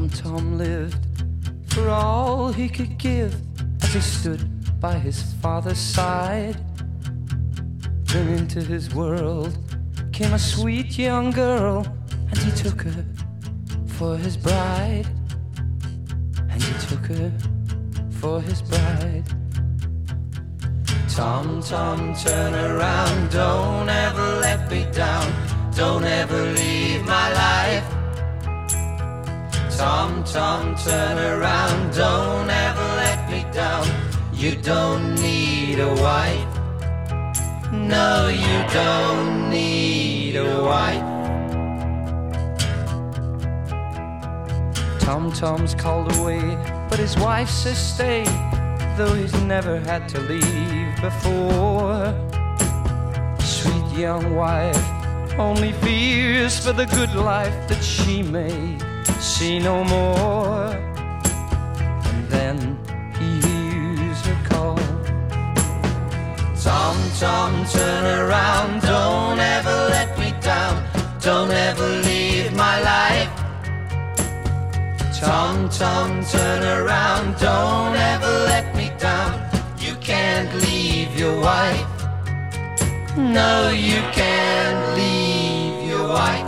Tom lived for all he could give as he stood by his father's side. Then into his world came a sweet young girl, and he took her for his bride. And he took her for his bride. Tom, Tom, turn around, don't ever let me down, don't ever leave my life. Tom, Tom, turn around, don't ever let me down, you don't need a wife. No, you don't need a wife. Tom, Tom's called away, but his wife says stay, though he's never had to leave before. Sweet young wife only fears for the good life that she may see no more. And then he hears her call. Tom, Tom, turn around, don't ever let me down, don't ever leave my life. Tom, Tom, turn around, don't ever let me down, you can't leave your wife. No, you can't leave your wife.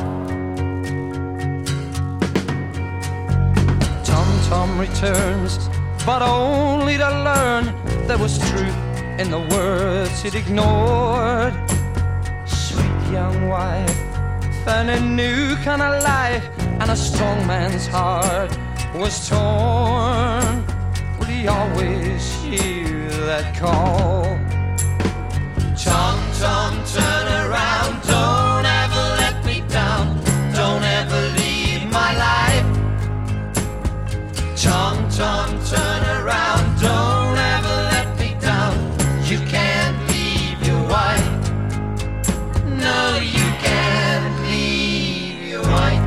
Tom, Tom returns, but only to learn there was truth in the words he'd ignored. Sweet young wife found a new kind of life, and a strong man's heart was torn. Would he always hear that call? Tom, Tom, turn around, don't ever let me down, don't ever leave my life. Tom, Tom, turn around, don't ever let me down, you can't leave your wife. No, you can't leave your wife.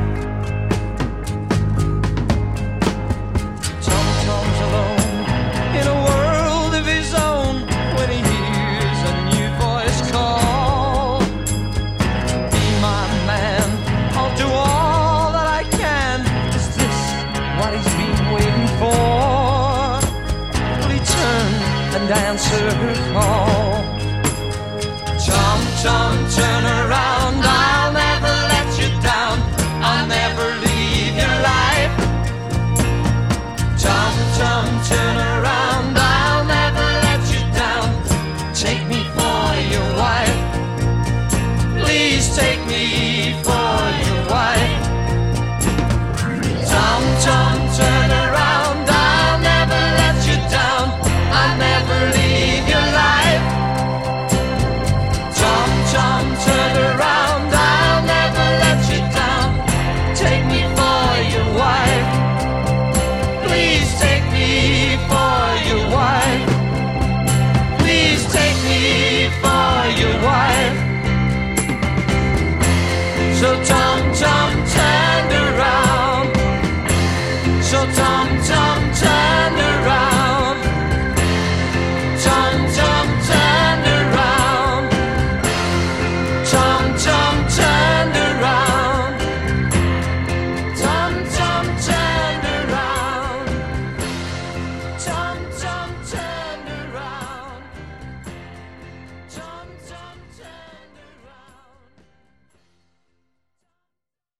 Tom, Tom's alone in a world of his own when he hears a new voice call. Be my man, I'll do all that I can. Is this what he's been waiting for? Will he turn and answer her call? Tom, Tom, turn